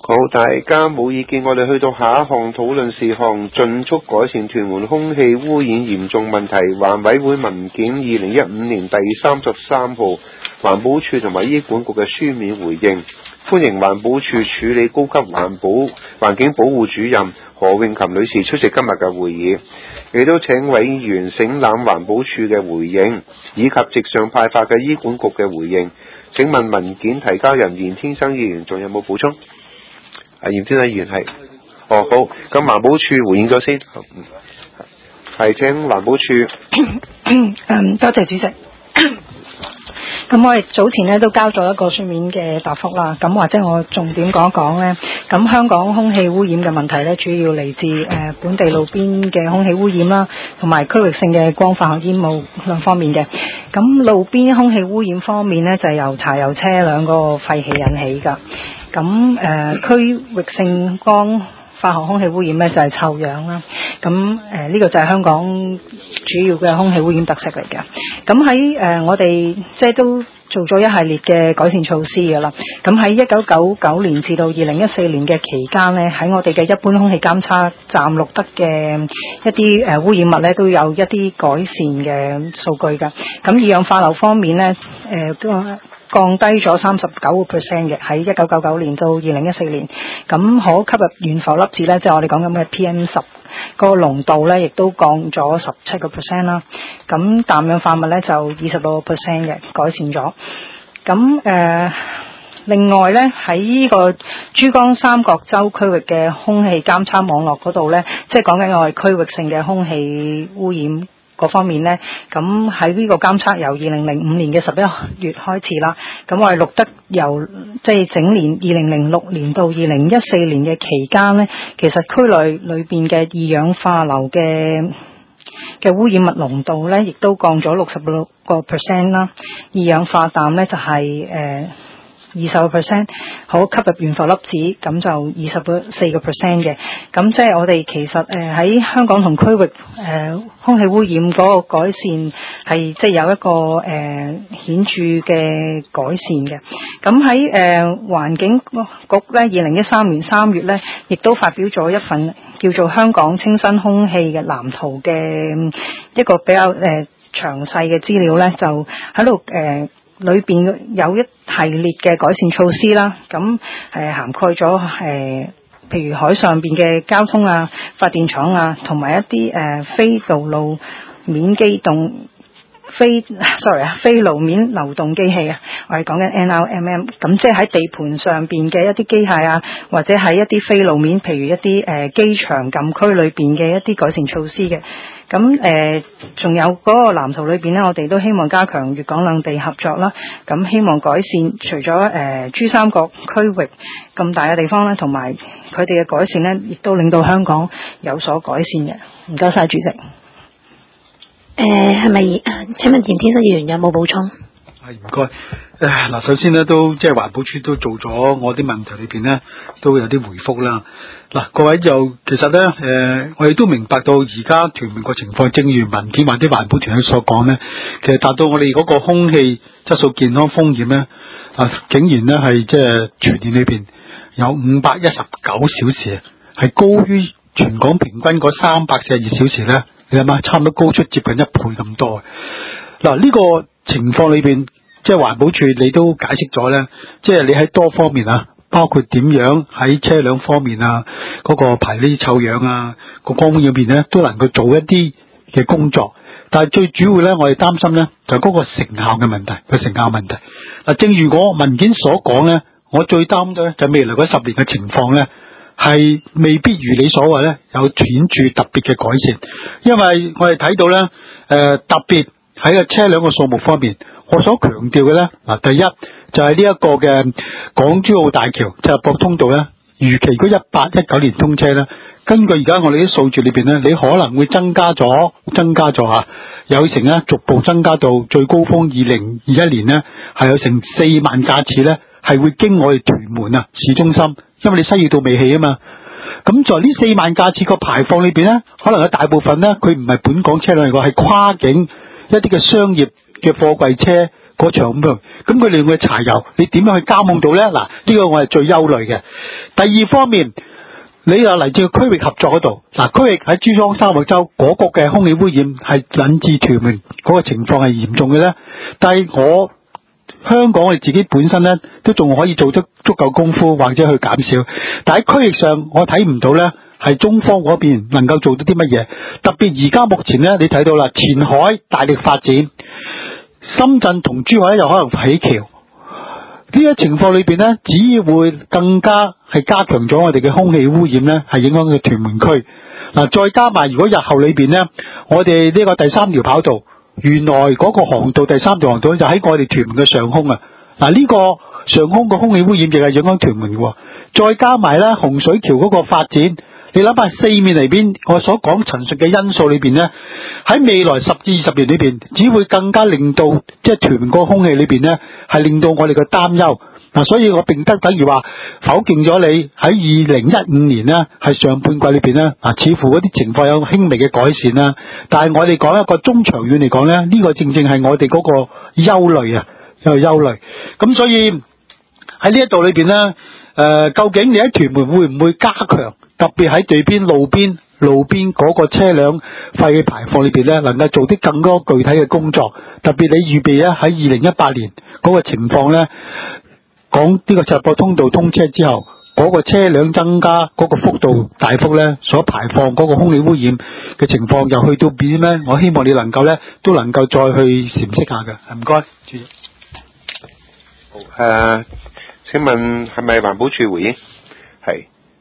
好，大家冇意見，我哋去到下一項討論事項，盡速改善屯門空氣污染嚴重問題。環委會文件2015年第33號，環保署同埋醫管局嘅書面回應。歡迎環保署處理高級環境保護主任何詠琴女士出席今日嘅會議，亦都請委員省覽環保署嘅回應，以及直上派發嘅醫管局嘅回應。請問文件提交人嚴天生議員仲有冇補充？嚴天生議員係，好，咁環保署回應咗先，係請環保署。 多謝主席。咁我哋早前咧都交咗一個書面嘅答覆啦，咁或者我重點講一講咧。咁香港空氣污染嘅問題咧，主要嚟自本地路邊嘅空氣污染啦，同埋區域性嘅光化學煙霧兩方面嘅。咁路邊空氣污染方面咧，就係由柴油車輛個廢氣引起㗎。咁區域性光化學空氣污染咧就係臭氧啦。咁呢個就係香港主要嘅空氣污染特色嚟嘅。咁喺我哋即係都做咗一系列嘅改善措施㗎啦。咁喺1999年至到2014年嘅期間呢，喺我哋嘅一般空氣監測站錄得嘅一啲污染物呢，都有一啲改善嘅數據㗎。咁二氧化硫方面呢，降低咗39%嘅，喺1999年到2014年。咁可吸入懸浮粒子呢，即係我哋講緊嘅 PM10。個濃度咧，亦都降咗17%啦。咁氮氧化物咧就26%嘅改善咗。咁另外咧喺呢個珠江三角洲區域嘅空氣監測網絡嗰度咧，即係講緊我哋區域性嘅空氣污染嗰方面呢，咁喺呢個監測由2005年嘅11月開始啦，咁我哋錄得由即係整年2006年到2014年嘅期間呢，其實區內裏邊嘅二氧化硫嘅污染物濃度呢，亦都降咗66%啦，二氧化氮呢，就係20%，可吸入懸浮粒子咁就24%嘅。咁即係我哋其實喺香港同區域空氣污染嗰個改善係即係有一個顯著嘅改善嘅。咁喺環境局咧2013年3月咧，亦都發表咗一份叫做香港清新空氣嘅藍圖嘅一個比較詳細嘅資料咧，就喺度裏邊有一系列嘅改善措施啦，咁涵蓋咗譬如海上邊嘅交通啊、發電廠啊，同埋一啲非道路面機動非路面流動機器啊，我哋講緊 NRMM， 咁即係喺地盤上邊嘅一啲機械啊，或者喺一啲非路面，譬如一啲機場禁區裏邊嘅一啲改善措施嘅。咁仲有嗰個藍圖裏邊呢，我哋都希望加強粵港兩地合作啦。咁希望改善除咗珠三角區域咁大嘅地方呢，同埋佢哋嘅改善呢，亦都令到香港有所改善嘅。唔該晒主席。 係咪？請問嚴天生議員有冇補充？ 係唔該。嗱，首先咧都即係環保署都做咗我啲問題裏邊咧都有啲回覆啦。嗱，各位就其實咧我哋都明白到而家屯門個情況，正如文件或者環保團體所講咧，其實達到我哋嗰個空氣質素健康風險咧竟然咧係即係全年裏邊有519小時係高於全港平均嗰342小時咧。你諗下，差唔多高出接近1倍咁多。嗱，呢個情況裏邊，即係環保署你都解釋咗咧，即係你喺多方面啊，包括點樣喺車輛方面啊，嗰個排呢啲臭氧啊，個光污染邊咧，都能夠做一啲嘅工作。但係最主要咧，我哋擔心咧就嗰個成效嘅問題，個成效問題。嗱，正如我文件所講咧，我最擔心咧就未來嗰10年嘅情況咧。係未必如你所話咧有顯著特別嘅改善，因為我哋睇到咧特別喺個車輛嘅數目方面，我所強調嘅咧嗱，第一就係呢一個嘅港珠澳大橋即係駁通道咧，預期嗰18-19年通車咧，根據而家我哋啲數據裏邊咧，你可能會增加咗吓，有成咧逐步增加到最高峰2021年咧係有成4萬架次咧係會經我哋屯門啊市中心。因為你西二道未起啊嘛，咁在呢4萬架次個排放裏邊咧，可能有大部分咧，佢唔係本港車輛嚟講，係跨境一啲嘅商業嘅貨櫃車嗰場咁樣，咁佢哋用嘅柴油，你點樣去監控到咧？嗱，呢個我係最憂慮嘅。第二方面，你又嚟自區域合作嗰度，嗱，區域喺珠江三角洲嗰個嘅空氣污染係引致屯門嗰個情況係嚴重嘅咧，但係香港我哋自己本身咧都仲可以做得足夠功夫或者去減少，但喺區域上我睇唔到咧係中方嗰邊能夠做到啲乜嘢，特別而家目前咧你睇到啦，前海大力發展，深圳同珠海又可能起橋，呢一情況裏邊咧只會更加係加強咗我哋嘅空氣污染咧，係影響嘅屯門區。嗱，再加埋如果日後裏邊咧，我哋呢個第三條跑道原來嗰個航道第三條航道就喺我哋屯門嘅上空啊！嗱，呢個上空嘅空氣污染亦係影響屯門嘅，再加埋咧洪水橋嗰個發展，你諗下四面嚟邊我所講陳述嘅因素裏邊咧，喺未來10至20年裏邊，只會更加令到即係屯門個空氣裏邊咧係令到我哋嘅擔憂。嗱，所以我並不等於話否認咗你喺2015年呢係上半季裏邊呢，似乎嗰啲情況有輕微嘅改善啦。但係我哋講一個中長遠嚟講呢，呢個正正係我哋嗰個憂慮啊，有憂慮。咁所以喺呢一度裏邊呢，究竟你喺屯門會唔會加強，特別喺對邊路邊嗰個車輛廢氣排放裏邊呢，能夠做啲更多具體嘅工作，特別你預備咧喺2018年嗰個情況呢。講呢個赤鱲通道通車之後，嗰個車輛增加嗰個幅度大幅咧，所排放嗰個空氣污染嘅情況又去到邊咧？我希望你能夠咧都能夠再去闡釋下嘅，唔該，主席。 好，請問係咪環保署回應？係。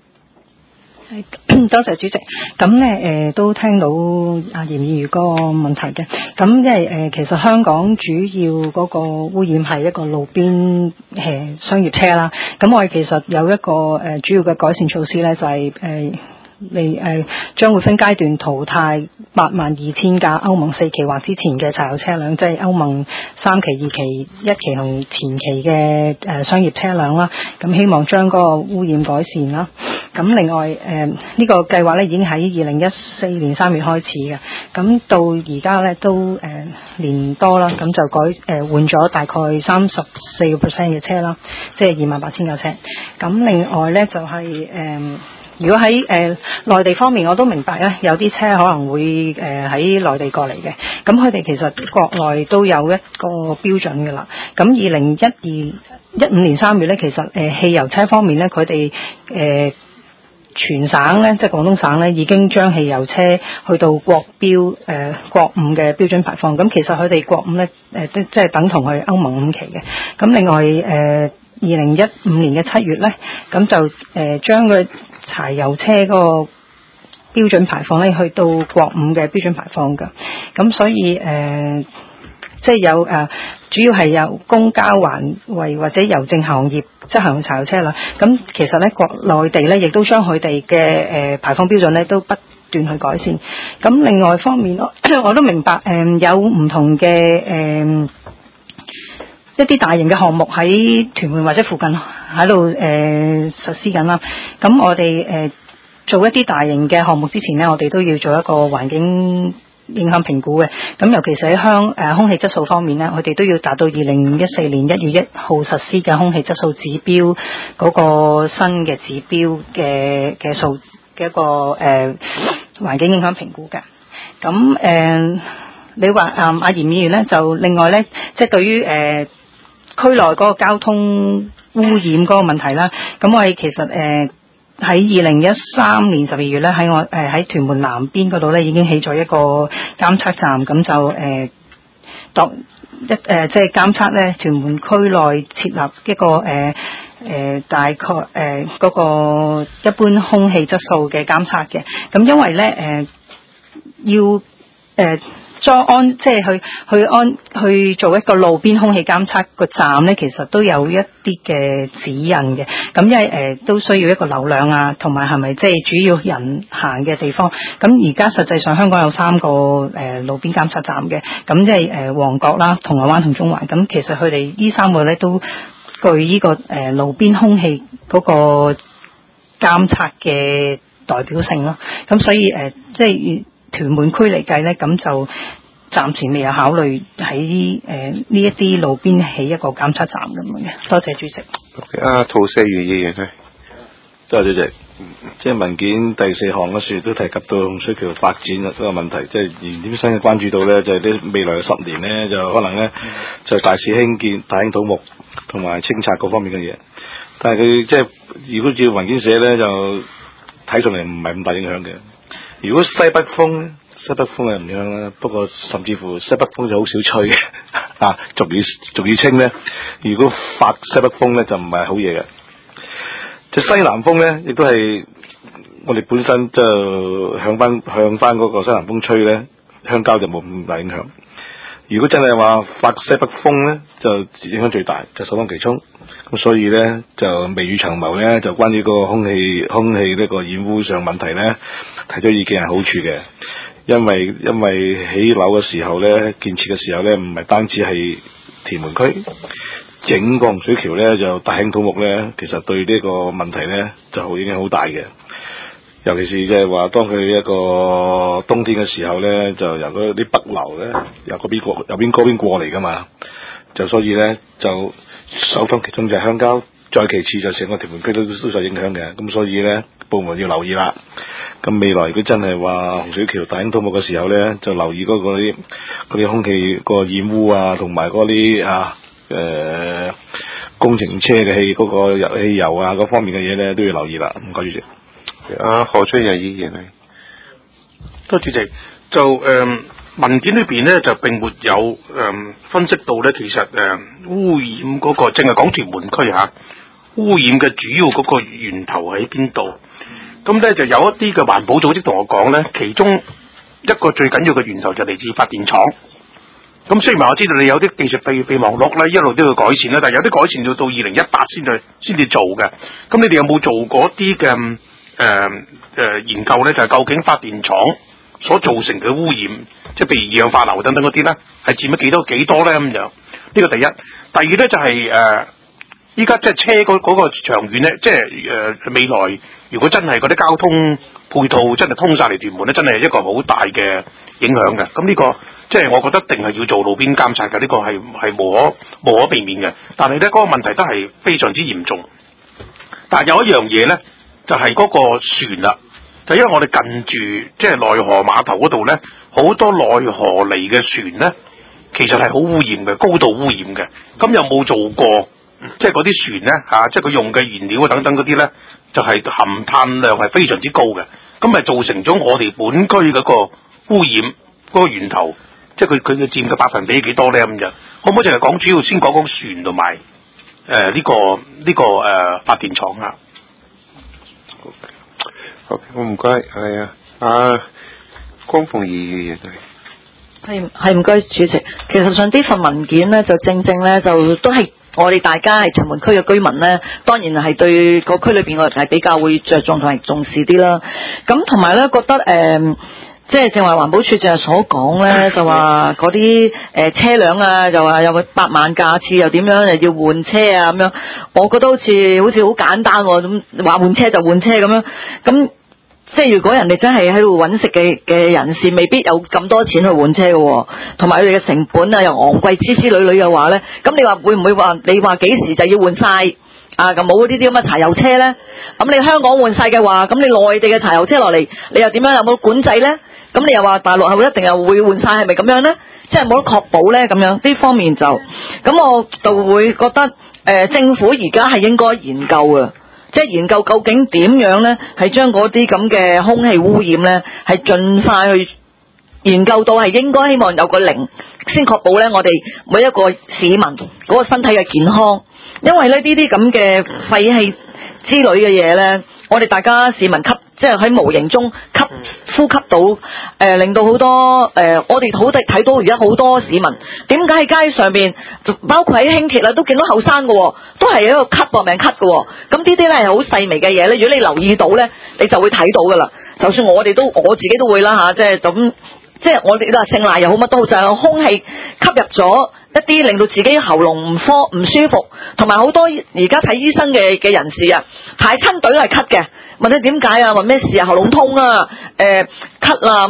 多謝主席。咁咧都聽到阿嚴議員個問題嘅。咁因為其實香港主要嗰個污染係一個路邊商業車啦。咁我哋其實有一個主要嘅改善措施咧，就係你將會分階段淘汰82000架歐盟4期或之前嘅柴油車輛，即係歐盟3期、2期、1期同前期嘅商業車輛啦。咁希望將嗰個污染改善啦。咁另外呢個計劃咧已經喺2014年3月開始嘅，咁到而家咧都年多啦，咁就換咗大概34% 嘅車啦，即係28000架車。咁另外咧就係如果喺內地方面，我都明白咧，有啲車可能會喺內地過嚟嘅，咁佢哋其實國內都有一個標準㗎啦。咁2015年3月咧，其實汽油車方面咧，佢哋全省咧，即係廣東省咧，已經將汽油車去到國5嘅標準排放。咁其實佢哋國5咧，即係等同去歐盟5期嘅。咁另外2015年嘅7月咧，咁就將個柴油車嗰個標準排放咧，去到國5嘅標準排放㗎。咁所以即係有主要係由公交環衛或者郵政行業執行柴油車啦。咁其實咧，國內地咧亦都將佢哋嘅排放標準咧都不斷去改善。咁另外方面，我都明白有唔同嘅一啲大型嘅項目喺屯門或者附近喺度實施緊啦。咁我哋做一啲大型嘅項目之前咧，我哋都要做一個環境影響評估嘅。咁尤其是喺空氣質素方面咧，我哋都要達到2014年1月1號實施嘅空氣質素指標嗰個新嘅指標嘅數嘅一個環境影響評估嘅。咁你話阿嚴議員咧，就另外咧，即係對於區內嗰個交通污染嗰個問題啦，咁我哋其實喺2013年12月咧，喺屯門南邊嗰度咧已經起咗一個監測站，咁就即係監測咧屯門區內設立一個大概嗰個一般空氣質素嘅監測嘅。咁因為咧要即係去做一個路邊空氣監測個站咧，其實都有一啲嘅指引嘅。咁因為都需要一個流量啊，同埋係咪即係主要人行嘅地方。咁而家實際上香港有3個路邊監測站嘅，咁即係旺角啦、銅鑼灣同中環。咁其實佢哋呢3個咧都具呢個路邊空氣嗰個監測嘅代表性咯。咁所以即係屯門區嚟計咧，咁就暫時未有考慮喺呢一啲路邊起一個檢測站咁樣嘅。多謝主席。 涂世元議員係。 多謝主席。即係文件第4項嗰處都提及到洪水橋發展嗰個問題，即係原點新嘅關注到咧，就係啲未來嘅10年咧，就可能咧就大肆興建大興土木同埋清拆各方面嘅嘢。但係佢即係如果照文件寫咧，就睇上嚟唔係咁大影響嘅。如果西北風咧，西北風係唔影響啦，不過甚至乎西北風就好少吹嘅啊，俗語稱咧，如果發西北風咧就唔係好嘢嘅。即西南風咧，亦都係我哋本身就向翻嗰個西南風吹咧，鄉郊就冇咁大影響。如果真係話發西北風咧，就影響最大，就首當其衝。咁所以咧就未雨綢繆咧，就關於個空氣呢個染污上問題咧，提咗意見係好處嘅。因為起樓嘅時候咧，建設嘅時候咧，唔係單止係屯門區。整個洪水橋咧就大興土木咧，其實對呢個問題咧就影響好大嘅。尤其是即係話，當佢一個冬天嘅時候咧，就由嗰啲北流咧由嗰邊過嚟噶嘛，就所以咧就首當其衝就係鄉郊，再其次就成個屯門區都受影響嘅。咁所以咧部門要留意啦。咁未來如果真係話洪水橋大興土木嘅時候咧，就留意嗰啲空氣個染污啊，同埋嗰啲工程車嘅汽油啊，嗰方面嘅嘢咧都要留意啦。唔該主席。 何俊仁議員係。 多謝主席。就文件裏邊咧就並沒有分析到咧，其實污染嗰個淨係講屯門區嚇，污染嘅主要嗰個源頭喺邊度？咁咧就有一啲嘅環保組織同我講咧，其中一個最緊要嘅源頭就嚟自發電廠。咁雖然話我知道你有啲技術備忘錄咧，一路都要改善啦，但係有啲改善要到2018先至做嘅。咁你哋有冇做嗰啲嘅研究咧？就係究竟發電廠所造成嘅污染，即係譬如二氧化硫等等嗰啲咧，係佔咗幾多咧咁樣？呢個第一。第二咧就係依家即係車嗰個長遠咧，即係未來如果真係嗰啲交通配套真係通晒嚟屯門咧，真係一個好大嘅影響嘅。咁呢個即係我覺得一定係要做路邊監察嘅，呢個係無可避免嘅。但係咧嗰個問題都係非常之嚴重。但係有一樣嘢咧，就係嗰個船啦。就因為我哋近住即係內河碼頭嗰度咧，好多內河嚟嘅船咧，其實係好污染嘅，高度污染嘅。咁有冇做過？即係嗰啲船咧即係佢用嘅燃料等等嗰啲咧，就係含碳量係非常之高嘅。咁咪造成咗我哋本區嗰個污染嗰個源頭，即係佢嘅佔嘅百分比幾多咧咁樣？可唔可以淨係講主要先講船同埋呢個發電廠啊？ 好，我唔該，係啊，江鳳儀議員係唔該主席。其實上呢份文件咧，就正咧就都係我哋大家係屯門區嘅居民咧，當然係對個區裏邊嘅人係比較會着重同埋重視啲啦。咁同埋咧覺得即係正話環保署就係所講咧，就話嗰啲車輛啊，就話有8萬架次，又點樣又要換車啊咁樣。我覺得好似好簡單喎，咁話換車就換車咁樣。咁即係如果人哋真係喺度揾食嘅人士，未必有咁多錢去換車嘅，同埋佢哋嘅成本啊又昂貴之類嘅話咧，咁你話會唔會話你話幾時就要換晒啊？咁冇呢啲咁嘅柴油車咧？咁你香港換晒嘅話，咁你內地嘅柴油車落嚟，你又點樣有冇管制咧？咁你又話大陸係一定又會換晒，係咪咁樣咧？即係冇得確保咧咁樣，呢方面就咁我就會覺得政府而家係應該研究嘅。即係研究究竟點樣咧，係將嗰啲咁嘅空氣污染咧，係盡快去研究到係應該希望有個零，先確保咧我哋每一個市民嗰個身體嘅健康。因為咧呢啲咁嘅廢氣之類嘅嘢咧，我哋大家市民即係喺無形中呼吸到，令到好多我哋好睇到而家好多市民點解喺街上邊，包括喺輕鐵啦，都見到後生嘅，都係喺度咳搏命咳嘅。咁呢啲咧係好細微嘅嘢咧，如果你留意到咧，你就會睇到噶啦。就算我自己都會啦即係咁，即係我哋都係姓賴又好乜都好，就係空氣吸入咗一啲令到自己喉嚨唔舒服，同埋好多而家睇醫生嘅人士啊，排親隊都係咳嘅。問你點解啊？問咩事啊？喉嚨痛啊，咳啦咁樣。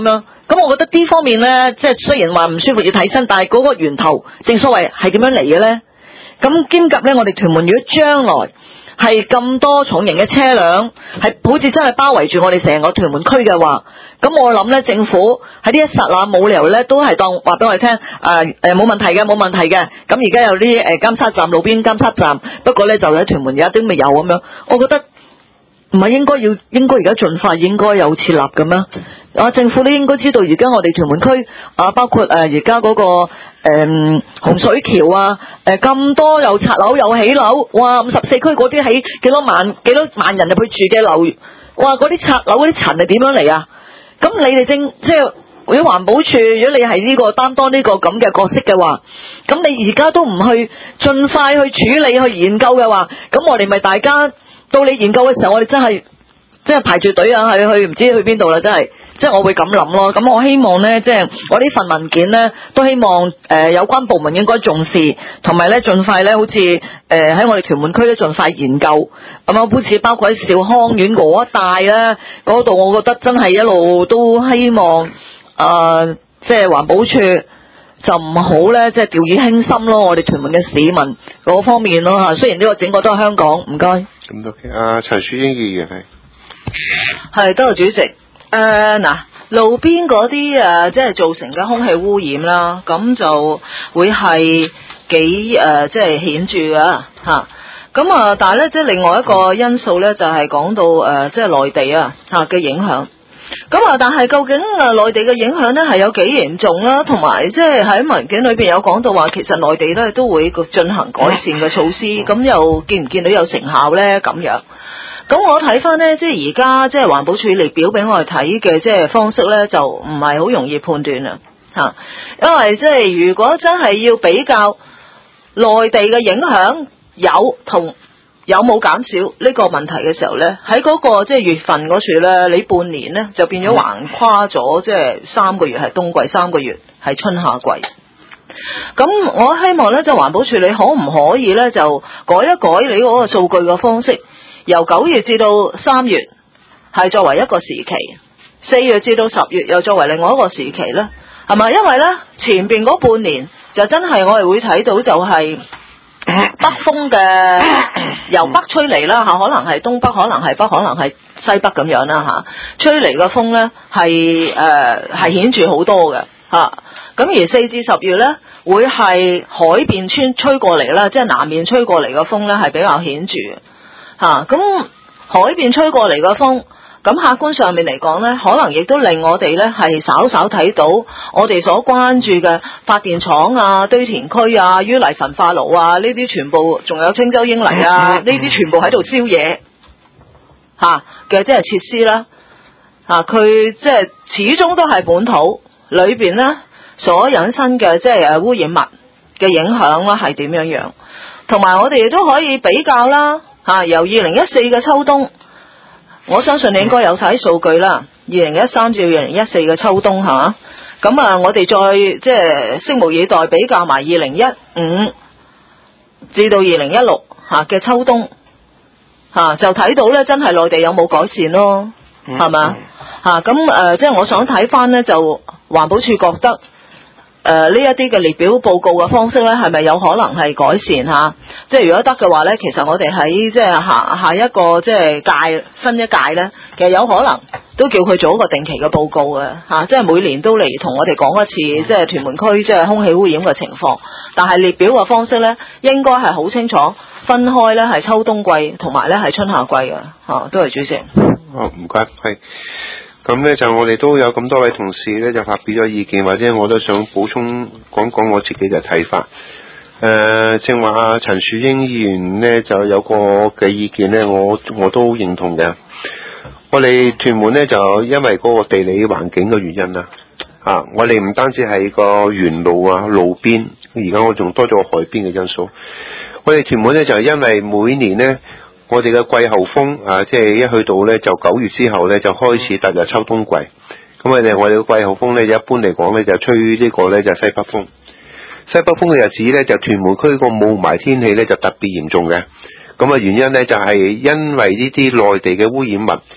咁我覺得呢方面呢，即係雖然話唔舒服要睇身，但係嗰個源頭正所謂係點樣嚟嘅呢？咁兼及呢，我哋屯門如果將來係咁多重型嘅車輛，係好似真係包圍住我哋成個屯門區嘅話，咁我諗呢，政府喺呢一剎那冇理由呢，都係當話俾我哋聽，冇問題嘅，冇問題嘅。咁而家有啲監測站，路邊監測站，不過呢，就喺屯門而家都未有咁樣，我覺得唔係應該而家盡快應該有設立嘅咩？政府都應該知道，而家我哋屯門區包括而家嗰個洪水橋啊，咁多有拆樓有起樓，哇！54區嗰啲起幾多萬人入去住嘅樓，哇！嗰啲拆樓嗰啲塵係點樣嚟啊？咁你哋即係如果環保署，如果你係呢個擔當呢個咁嘅角色嘅話，咁你而家都唔去盡快去處理去研究嘅話，咁我哋咪大家到你研究嘅時候，我哋真係排住隊啊，去唔知去邊度啦，真係。即係我會咁諗咯，咁我希望呢，即係我呢份文件呢，都希望有關部門應該重視，同埋呢盡快呢，好似喺我哋屯門區咧盡快研究，咁好似包括喺兆康苑嗰一帶咧，嗰度我覺得真係一路都希望即係環保署就唔好呢，即係掉以輕心咯，我哋屯門嘅市民嗰方面咯嚇。雖然呢個整個都係香港，唔該。 咁多嘅，陳樹英議員係多謝主席。路邊嗰啲即係造成嘅空氣污染啦，咁就會係幾即係顯著㗎嚇。咁但係咧，即係另外一個因素咧，就係講到即係內地嘅影響。咁但係究竟內地嘅影響咧係有幾嚴重啦？同埋即係喺文件裏邊有講到話，其實內地咧都會進行改善嘅措施，咁又見唔見到有成效咧？咁樣。咁我睇翻呢，即係而家即係環保署嚟表俾我哋睇嘅即係方式呢，就唔係好容易判斷啦嚇。因為即係如果真係要比較內地嘅影響有同有冇減少呢個問題嘅時候呢，喺嗰個即係月份嗰處呢，你半年呢就變咗橫跨咗即係3個月係冬季，3個月係春夏季。咁我希望呢，就環保署你可唔可以呢，就改一改你嗰個數據嘅方式？由9月至到3月係作為一個時期，4月至到10月又作為另外一個時期呢，係咪？因為呢前邊嗰半年就真係我哋會睇到就係北風嘅由北吹嚟啦嚇，可能係東北，可能係北，可能係西北咁樣啦嚇，吹嚟嘅風呢係顯著好多嘅嚇。咁而4至10月呢會係海邊吹過嚟啦，即係南面吹過嚟嘅風呢係比較顯著。咁海邊吹過嚟嘅風，咁客觀上面嚟講呢，可能亦都令我哋呢係稍稍睇到我哋所關注嘅發電廠啊、堆填區啊、淤泥焚化爐啊，呢啲全部仲有青州英泥啊，呢啲全部喺度燒嘢嘅即係設施啦。佢即係始終都係本土裏邊呢所引申嘅即係污染物嘅影響啦，係點樣樣？同埋我哋亦都可以比較啦。由2014嘅秋冬，我相信你應該有晒數據啦。2013至2014嘅秋冬係嘛？咁我哋再即係拭目以待，比較埋2015至到2016嘅秋冬就睇到咧，真係內地有冇改善咯？係嘛？咁即係我想睇翻咧，就環保署覺得。呢一啲嘅列表報告嘅方式咧，係咪有可能係改善嚇？即係如果得嘅話咧，其實我哋喺即係下一個即係新一屆咧，其實有可能都叫佢做一個定期嘅報告嘅嚇，即係每年都嚟同我哋講一次，即係屯門區即係空氣污染嘅情況。但係列表嘅方式咧，應該係好清楚分開咧，係秋冬季同埋咧係春夏季嘅嚇。多謝主席。 唔該，係。咁咧就我哋都有咁多位同事咧就發表咗意見，或者我都想補充講我自己嘅睇法。正話陳樹英議員咧就有個嘅意見咧，我都認同嘅。我哋屯門咧就因為嗰個地理環境嘅原因啦，我哋唔單止係個沿路啊路邊，而家我仲多咗海邊嘅因素。我哋屯門咧就因為每年咧。我哋嘅季候風即係一去到咧就9月之後咧就開始踏入秋冬季。咁我哋嘅季候風咧一般嚟講咧就吹呢個咧就西北風。西北風嘅日子咧就屯門區個霧霾天氣咧就特別嚴重嘅。咁原因咧就係因為呢啲內地嘅污染物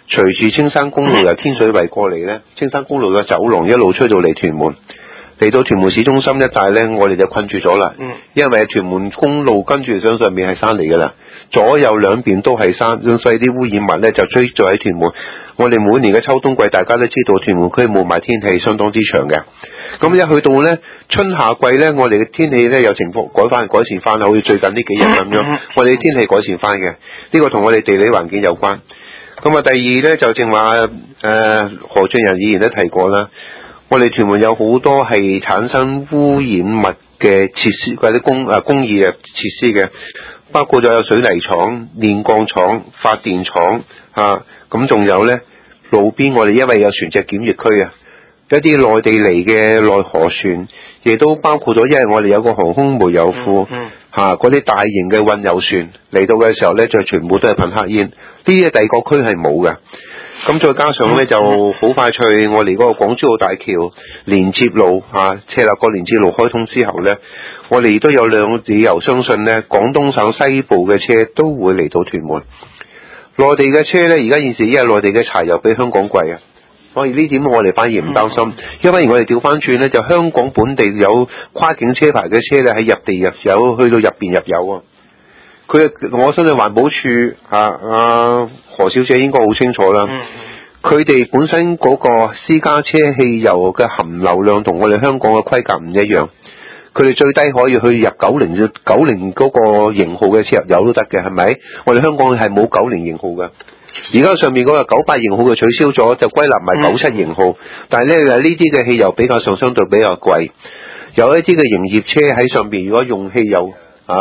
隨住青山公路由天水圍過嚟呢，青山公路嘅走廊一路吹到嚟屯門，嚟到屯門市中心一帶呢，我哋就困住咗啦。因為屯門公路跟住上面係山嚟噶啦，左右兩邊都係山，所以啲污染物呢就追咗喺屯門。我哋每年嘅秋冬季，大家都知道屯門區霧霾天氣相當之長嘅。咁一去到呢春夏季呢，我哋嘅天氣呢有情況改善翻，好似最近呢幾日咁樣，我哋嘅天氣改善翻嘅。呢個同我哋地理環境有關。咁啊，第二呢，就正話何俊仁議員都提過啦，我哋屯門有好多係產生污染物嘅設施或者工業嘅設施嘅，包括咗有水泥廠、煉鋼廠、發電廠咁仲有呢路邊我哋因為有船隻檢疫區啊，一啲內地嚟嘅內河船，亦都包括咗，因為我哋有個航空煤油庫嗰啲大型嘅運油船嚟到嘅時候呢，就全部都係噴黑煙，呢啲第二個區係冇嘅。咁再加上呢，就好快脆，我哋嗰個港珠澳大橋連接路赤鱲角連接路開通之後呢，我哋亦都有理由相信呢，廣東省西部嘅車都會嚟到屯門。內地嘅車呢，而家現時因為內地嘅柴油比香港貴啊，所以呢點我哋反而唔擔心。因為我哋調翻轉呢，就香港本地有跨境車牌嘅車呢，喺入地入油去到入邊入油啊。我相信環保署何小姐應該好清楚啦。佢哋本身嗰個私家車汽油嘅含硫量同我哋香港嘅規格唔一樣。佢哋最低可以去入90嗰個型號嘅車入油都得嘅，係咪？我哋香港係冇90型號嘅。而家上面嗰個98型號嘅取消咗，就歸納埋97型號。但係呢啲嘅汽油比較相對比較貴。有一啲嘅營業車喺上面，如果用汽油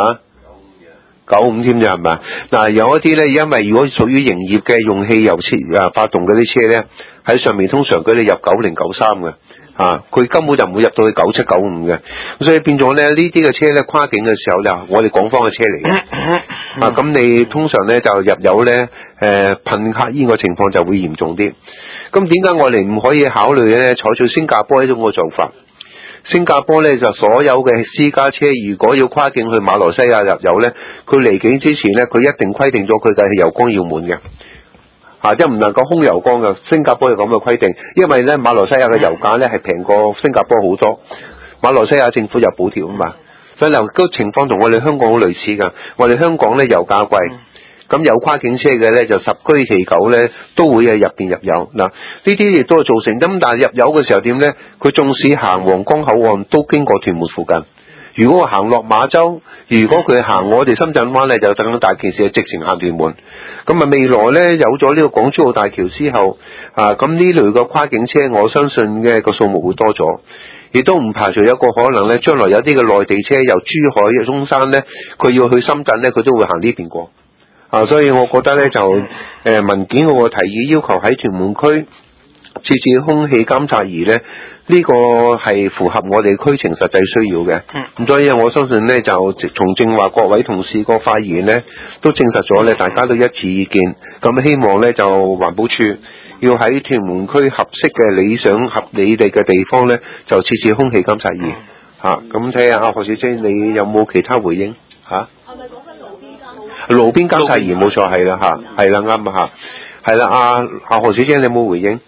95添啫，係咪？嗱，有一啲呢，因為如果屬於營業嘅用汽油車發動嗰啲車呢，喺上面通常佢哋入90、93嘅。佢根本就唔會入到去97、95嘅，所以變咗咧呢啲嘅車咧跨境嘅時候咧，我哋港方嘅車嚟嘅。咁你通常咧就入油咧噴黑煙個情況就會嚴重啲。咁點解我哋唔可以考慮咧採取新加坡一種嘅做法？新加坡咧就所有嘅私家車如果要跨境去馬來西亞入油咧，佢離境之前咧佢一定規定咗佢嘅油缸要滿嘅。即係唔能夠空油缸嘅，新加坡有咁嘅規定，因為咧馬來西亞嘅油價咧係平過新加坡好多，馬來西亞政府有補貼啊嘛，所以個情況同我哋香港好類似㗎。我哋香港咧油價貴，咁有跨境車嘅咧就十居其九咧都會係入邊入油嗱，呢啲亦都係造成。咁但係入油嘅時候點咧？佢縱使行皇崗口岸都經過屯門附近。如果行落馬洲，如果佢行我哋深圳灣咧，就更大件事，直情行屯門。咁未來咧有咗呢個港珠澳大橋之後，咁呢類嘅跨境車，我相信嘅個數目會多咗，亦都唔排除有個可能咧，將來有啲嘅內地車由珠海、中山咧，佢要去深圳咧，佢都會行呢邊過。所以我覺得咧就文件嗰個提議要求喺屯門區設置空氣監察儀咧。呢個係符合我哋區情實際需要嘅，咁所以我相信呢，就從正話各位同事個發言呢，都證實咗呢，大家都一致意見。咁希望呢，就環保署要喺屯門區合適嘅理想合理地嘅地方呢，就設置空氣監察儀。咁睇下何小姐你有冇其他回應嚇？係咪講緊路邊監察儀？冇錯，係啦嚇，係啦啱啊嚇，係啦何小姐你有冇回應？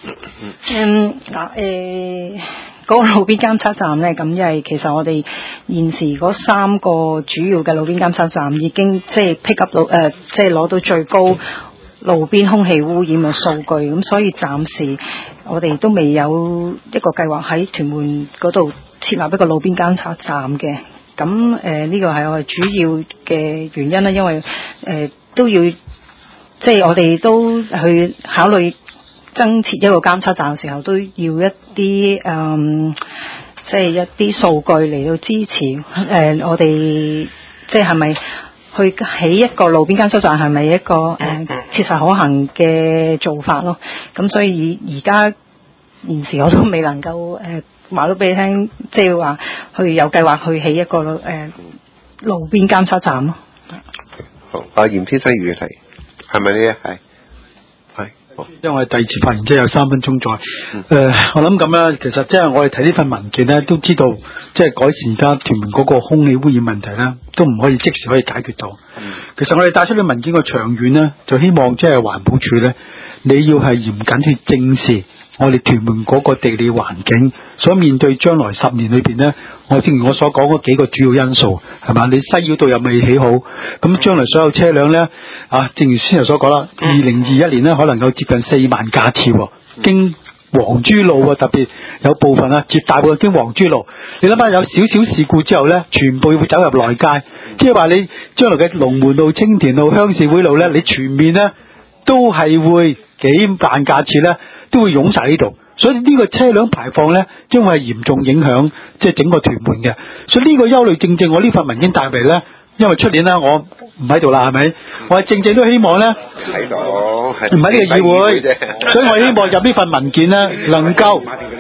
嗰個路邊監測站呢，咁因為其實我哋現時嗰3個主要嘅路邊監測站已經即係 pick up 到即係攞到最高路邊空氣污染嘅數據，咁所以暫時我哋都未有一個計劃喺屯門嗰度設立一個路邊監測站嘅。咁呢個係我哋主要嘅原因啦，因為都要即係我哋都去考慮。增設一個監測站嘅時候，都要一啲即係一啲數據嚟到支持我哋，即係咪去起一個路邊監測站係咪一個切實可行嘅做法咯？咁所以而家現時我都未能夠話到俾你聽，即係話去有計劃去起一個路邊監測站咯。 好，嚴天生議題係咪呢？係。 因為我哋第二次發言即係有3分鐘再，我諗咁啦，其實即係我哋睇呢份文件咧，都知道即係改善而家屯門嗰個空氣污染問題啦，都唔可以即時可以解決到。其實我哋帶出呢文件個長遠咧，就希望即係環保署咧， 你要係嚴謹去正視我哋屯門嗰個地理環境，所面對將來10年裏邊呢，我正如我所講嗰幾個主要因素，係嘛？你西繞道又未起好，咁將來所有車輛呢，正如先頭所講啦，2021年呢可能有接近4萬架次經黃珠路特別有部分絕大部分經黃珠路，你諗下有少少事故之後呢，全部會走入內街，即係話你將來嘅龍門路、青田路、鄉事會路呢，你全面呢都係會幾萬架次呢都會湧晒呢度，所以呢個車輛排放呢將會係嚴重影響即係整個屯門嘅，所以呢個憂慮正正我呢份文件帶嚟呢，因為出年呢我唔喺度啦，係咪？我係正正都希望呢， 睇到唔喺呢個議會，所以我希望入呢份文件呢能夠，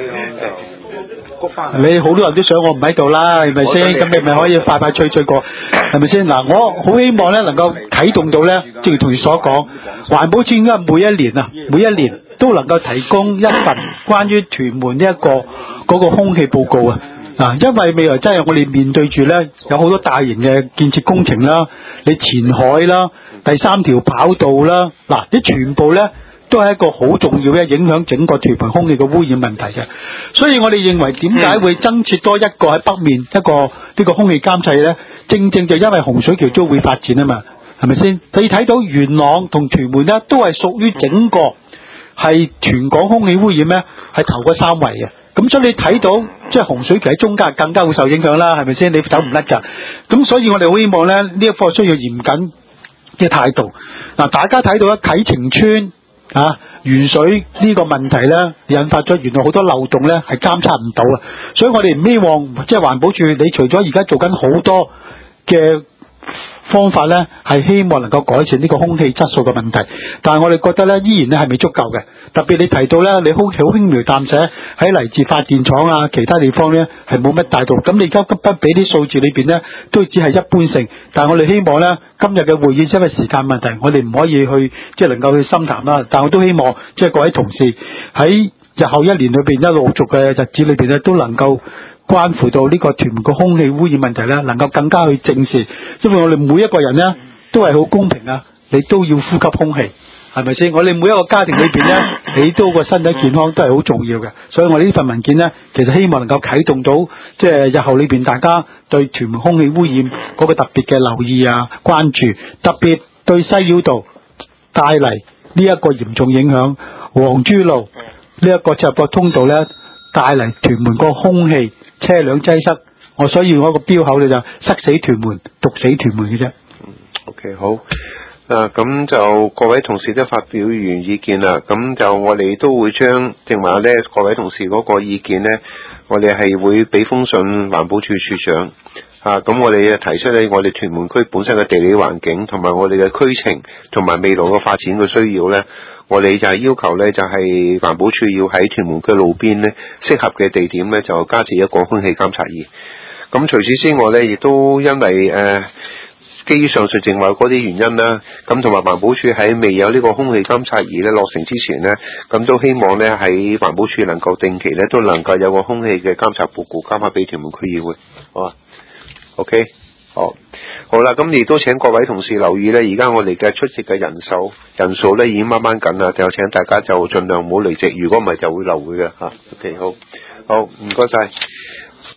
你好多人都想我唔喺度啦，係咪先？咁你咪可以快快脆脆過，係咪先？嗱，我好希望呢能夠啟動到呢，正如同事所講，環保署應該每一年都能夠提供一份關於屯門呢一個嗰個空氣報告啊！因為未來真係我哋面對住呢，有好多大型嘅建設工程啦，你前海啦、第3條跑道啦，啲全部呢都係一個好重要嘅影響整個屯門空氣嘅污染問題嘅。所以我哋認為點解會增設多一個喺北面一個呢個空氣監測呢？正正就因為洪水橋都會發展啊嘛，係咪先？你睇到元朗同屯門呢，都係屬於整個係全港空氣污染呢係頭嗰3位嘅。咁所以你睇到即係洪水橋喺中間更加會受影響啦，係咪先？你走唔甩㗎。咁所以我哋好希望咧呢一科需要嚴謹嘅態度。大家睇到咧啟晴邨鉛水呢個問題咧，引發咗原來好多漏洞咧係監測唔到啊。所以我哋唔希望即係環保署，你除咗而家做緊好多嘅方法咧，係希望能夠改善呢個空氣質素嘅問題，但係我哋覺得咧依然咧係未足夠嘅。特別你提到咧，你空氣好輕描淡寫喺嚟自發電廠其他地方咧係冇乜大度。咁你而家不俾啲數字裏邊咧，都只係一般性。但係我哋希望咧，今日嘅會議因為時間問題，我哋唔可以去即係能夠去深談啦。但我都希望即係各位同事喺日後1年裏邊一陸續嘅日子裏邊咧，都能夠關乎到呢個屯門嘅空氣污染問題咧，能夠更加去正視。因為我哋每一個人咧都係好公平你都要呼吸空氣。係咪先？我哋每一個家庭裏邊咧，你都個身體健康都係好重要嘅。所以我哋呢份文件咧，其實希望能夠啟動到，即係日後裏邊大家對屯門空氣污染嗰個特別嘅留意關注，特別對西繞道帶嚟呢一個嚴重影響，黃珠路呢一個切入個通道咧，帶嚟屯門個空氣車輛擠塞。我所以我個標口咧就塞死屯門，毒死屯門嘅啫。 OK， 好。咁就各位同事都發表完意見啦，咁就我哋都會將正話咧各位同事嗰個意見咧，我哋係會俾封信環保署署長咁我哋提出咧我哋屯門區本身嘅地理環境同埋我哋嘅區情同埋未來嘅發展嘅需要咧，我哋就係要求咧就係環保署要喺屯門區路邊咧適合嘅地點咧就加設一個空氣監察儀。咁除此之外咧，亦都因為基於上述正話嗰啲原因啦，咁同埋環保署喺未有呢個空氣監察儀咧落成之前呢，咁都希望咧喺環保署能夠定期咧都能夠有個空氣嘅監察報告交翻俾屯門區議會，好啊 ？OK， 好啦，咁亦都請各位同事留意咧，而家我哋嘅出席嘅人數咧已經掹掹緊啦，就請大家就盡量唔好離席，如果唔係就會流會嘅嚇。OK， 好，唔該晒。